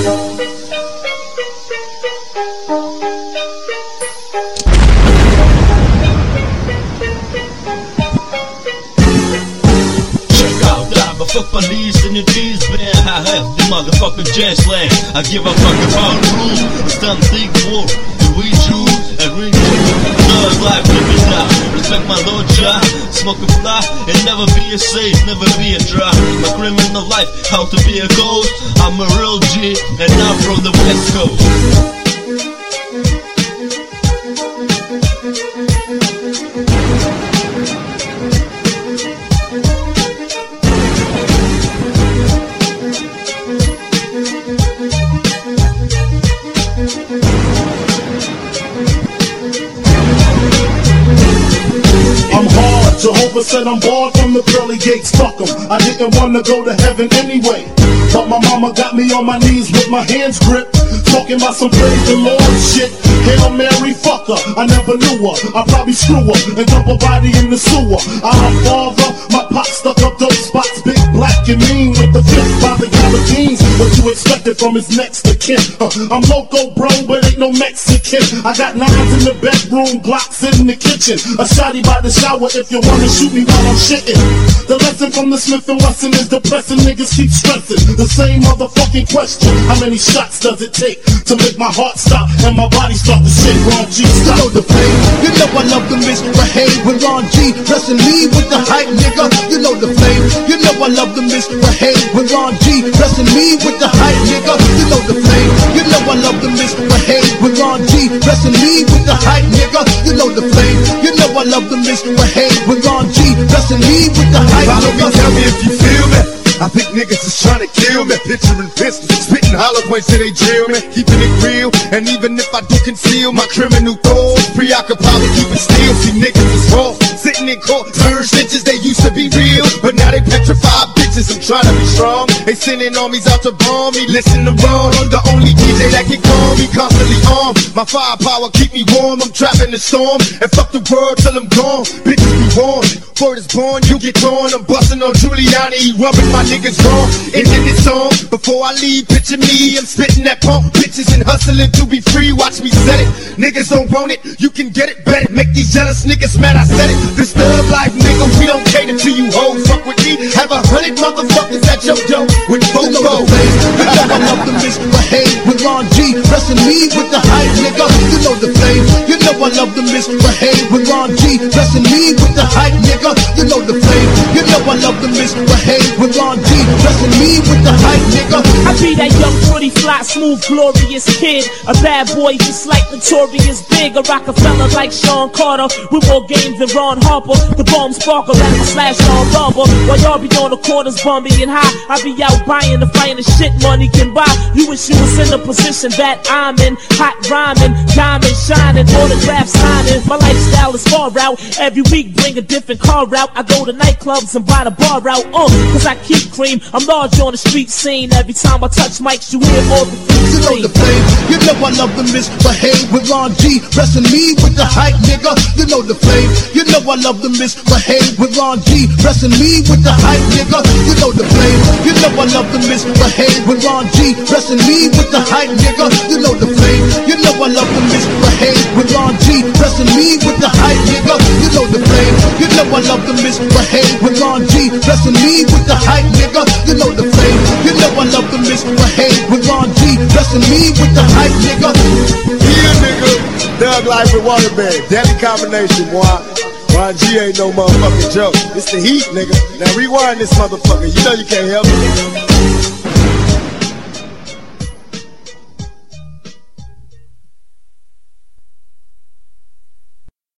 Fuck police and your G's been high half the motherfucking jet slang. I give a fuck about rules. It's time to think war. Do we choose and ring thug life living now? Respect my Lord Jah. Smoke a fly and never be a safe, never be a dry. My criminal life, how to be a ghost. I'm a real G and I'm from the West Coast. Jehovah said I'm barred from the pearly gates, fuck 'em. I didn't wanna go to heaven anyway, but my mama got me on my knees with my hands gripped, talking about some praise the Lord shit. Hail Mary, fuck her, I never knew her. I probably screw her and dump her body in the sewer. I'm father, my pop stuck up dope spots, big black and mean with the fifth by the gallagines. What you expected from his next of kin? I'm loco, bro, but ain't no Mexican. I got nines in the bedroom, Glocks in the kitchen, a shotty by the shower if you wanna shoot me while I'm shitting. The lesson from the Smith & Wesson is depressing. Niggas keep stressing the same motherfucking question. How many shots does it take to make my heart stop and my body start to shake? Ron G, stop. You know the pain, you know I love the misbehave with Ron G, blessing me with the hype, nigga. You know the flame, you know I love the misbehave with Ron G, blessing me with the hype, nigga. You know the flame, you know I love the misbehave with Ron G, blessing me with the hype, nigga. You know the flame, you know I love the misbehave with Ron G, blessing me with the hype, nigga. Tell me if you feel me. I think niggas is trying to kill me. Picturing pistols, spitting hollow points till they jail me. Keeping it real, and even if I do conceal my criminal thoughts, preoccupied with keeping still. See niggas is raw, sitting in court, turn snitches. They used to be real, but now they petrified bitches. I'm trying to be strong. They sending armies out to bomb me. Listen to Ron, I'm the only DJ that can calm me. Constantly armed, my firepower keep me warm. I'm trapping the storm, and fuck the world till I'm gone. Bitches be warned, word is born, you get torn. I'm busting on Giuliani, he rubbing my niggas wrong. And in this song, before I leave, picture me, I'm spitting that pump bitches and hustling to be free. Watch me set it. Niggas don't want it, you can get it, bet it. Make these jealous niggas mad, I said it. This thug life, nigga, we don't cater to you hoes. Fuck with me, have 100 motherfuckers at your door with both goals. You know I love the misbehave with Ron G, blessing me with the hype, nigga. You know the flame, you know I love the misbehave with Ron G, blessing me with the hype, nigga. You know the flame, you know I love the misbehave with Ron G, blessing me with the hype, nigga. I be that young, pretty, fly, smooth, glorious kid, a bad boy just like Notorious Big, a Rockefeller like Sean Carter, with more games than Ron Harper. The bomb sparkle as I slash on rubber, while y'all be on the corners bumping and high. I be out buying the finest shit money can buy. You wish you was in the position that I'm in, hot rhyming, diamond shining, autograph signing. My lifestyle is far out. Every week bring a different car out. I go to nightclubs and buy the bar out. Cause I keep cream. I'm large on the street scene. Every time I touch mics, you hear more than you know the flame, you know I love the misbehave with Ron G, blessing me with the hype, nigga. You know the flame, you know I love the misbehave with Ron G, blessing me with the hype, nigga. You know the flame, you know I love the misbehave with Ron G, blessing me with the hype, nigga. You know the flame, you know I love the misbehave with Ron G, blessing me with the hype, nigga. You know the flame, you know I love the misbehave with Ron G, blessing me with the hype, nigga. You know the flame, you know I love the misbehave with Ron G, blessing me with the hype, nigga. Yeah, nigga. Thug life with Waterbed. Deadly combination, boy. Ron G ain't no motherfucking joke. It's the heat, nigga. Now rewind this motherfucker. You know you can't help it.